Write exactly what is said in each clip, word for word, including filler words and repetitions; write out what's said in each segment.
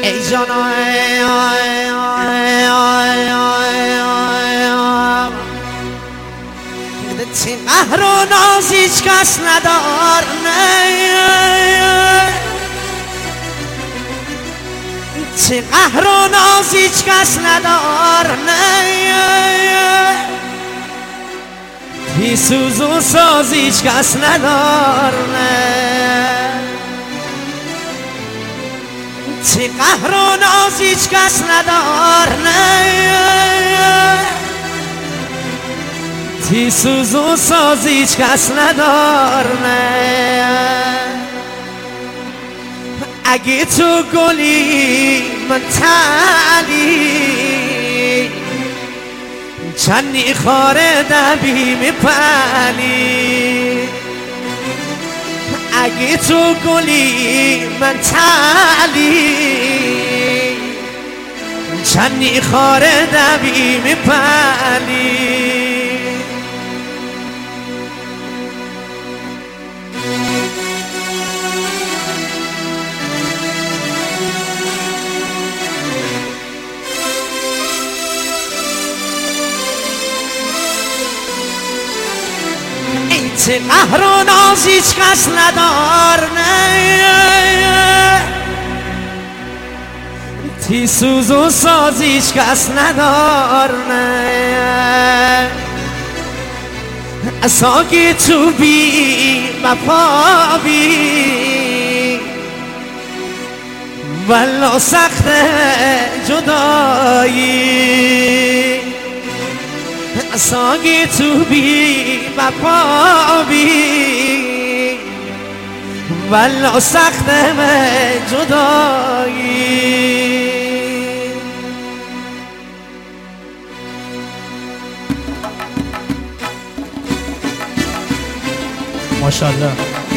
ای جان آی آی آی آی آی آی چه قهر و ناز هیچ کس ندار چه قهر و ناز هیچ کس ندار بی سوز و ساز هیچ کس ندار چه قهر و ناز هیچ کس ندار تی سوز و ساز هیچ کس ندار اگه تو گلی من تالی چندی خاره دبی میپلی اگه تو گلی من تالی چندی خاره دبی میپلی چه قهر و ناز هیچ کس ندار تی سوز و ساز هیچ کس ندار ساگی تو بی وفا بی والا سخت جدایی ساگی تو بی وفا بی والا سخت جدایی ماشاءالله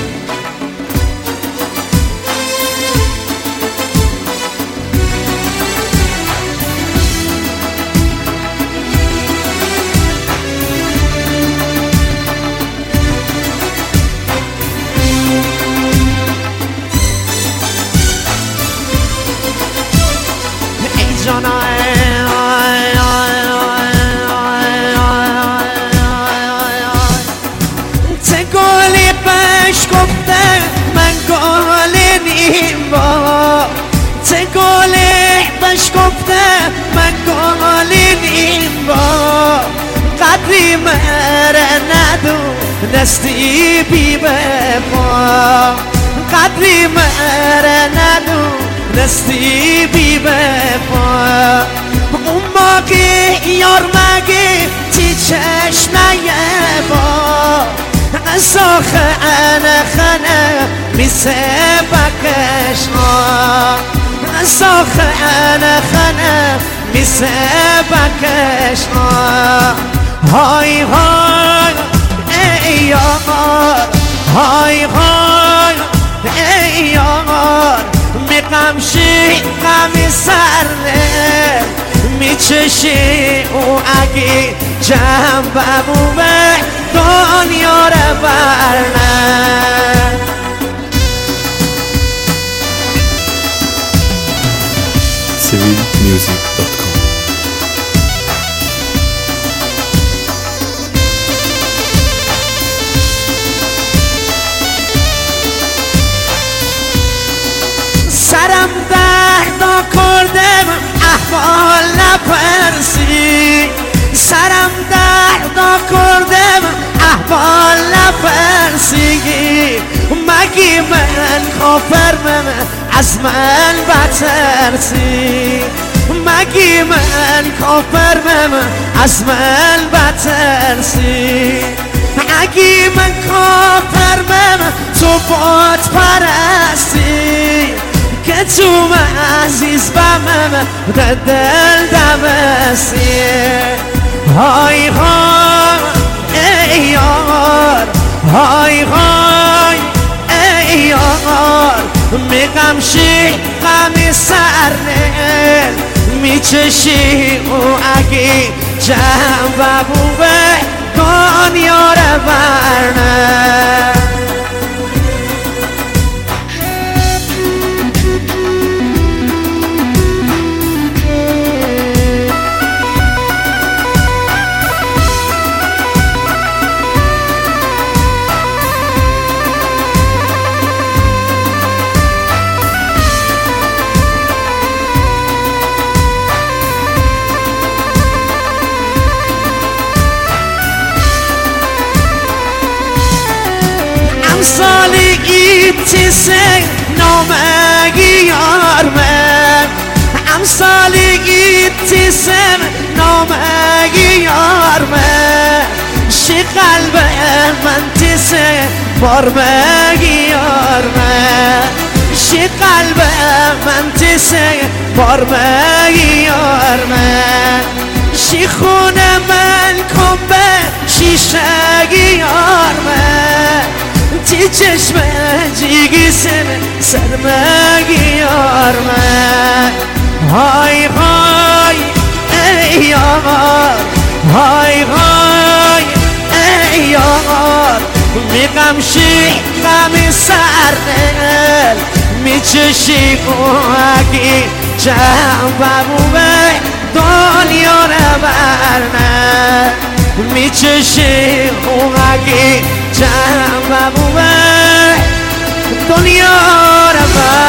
جان آی آی آی آی چه گلی بش گفته من گلی نیم با چه گلی بش گفته من گلی نیم با قدری مره ندونستی بی بپا قدری مره ندونستی بی بپا اون موقع یار مگه تی چشمه با ساخه انا خنه میسه بکش ساخه انا خنه میسه بکش های های ای یار های های ای یار میقمشی غمی سرنه میچشی او اگه جنبمو به دنیا رو برنه سیویل میوزیک دات کام سرم دردا کردم احوال نپرسی سرم دردا کردم احوال نپرسی مگی من کافرم از من بترسی مگی من کافرم از من بترسی اگی من کافرم تو بات پرستی که تو من عزیز بمم در دل دمستی های های ای یار های های ای یار میقمشی غمی سرنه میچشی او اگه جنبمو به دنیا رو برنه امسالگی تیسه نامگی یارمه امسالگی تیسه نامگی یارمه شی قلب من تیسه بارمگی یارمه شی قلب من تیسه بارمگی یارمه شی خونه من کنبه شیشگی یارمه تی چشم جیگی سم سرمگی یارمه های های ای یار های های ای یار میقمشی غم سردل میچشی کوهکی جنبه دنیا نبرنه میچشی کوهکی جنبه دنیا نبرنه